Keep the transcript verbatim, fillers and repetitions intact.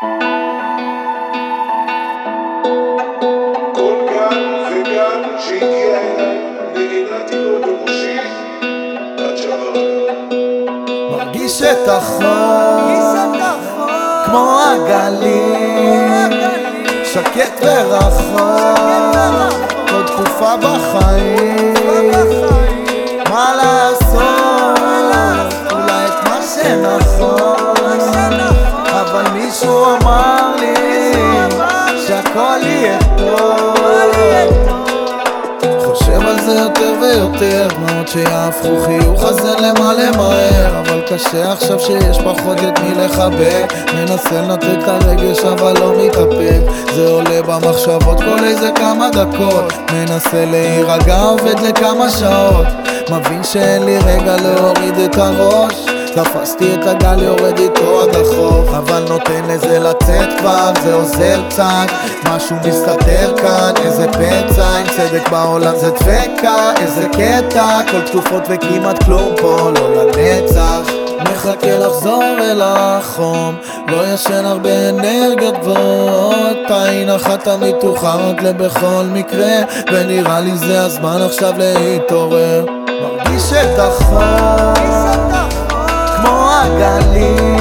כל גל וגל שהגיע אליי, נענעתי לו בראשי עד שעבר. מרגיש את החום כמו הגלים, שקט ורחוק כל תקופה בחיים. מה לעשות, אולי את מה שנכון, אבל מישהו אמר לי שהכל יהיה טוב. חושב על זה יותר ויותר, דמעות שיהפכו חיוך הזה למה למהר. אבל קשה עכשיו שיש פחות את מי לחבק, מנסה לנתק את הרגש אבל לא מתאפק. זה עולה במחשבות כל איזה כמה דקות, מנסה להירגע עובד לכמה שעות, מבין שאין לי רגע להוריד את הראש. תפסתי את הגל יורד איתו עד החוף, אבל נותן לזה לצאת כבר, זה עוזר קצת. משהו מסתתר כאן, איזה פצע, עם צדק בעולם זה דפקה, איזה קטע, כל תקופות וכמעט כלום פה, לא לנצח. מחכה לחזור אל החום, לא ישן הרבה אנרגיות גבוהות, עין אחת תמיד תאוחרת לבכל מקרה, ונראה לי זה הזמן עכשיו להתעורר. מרגיש את החום כמו הגלים,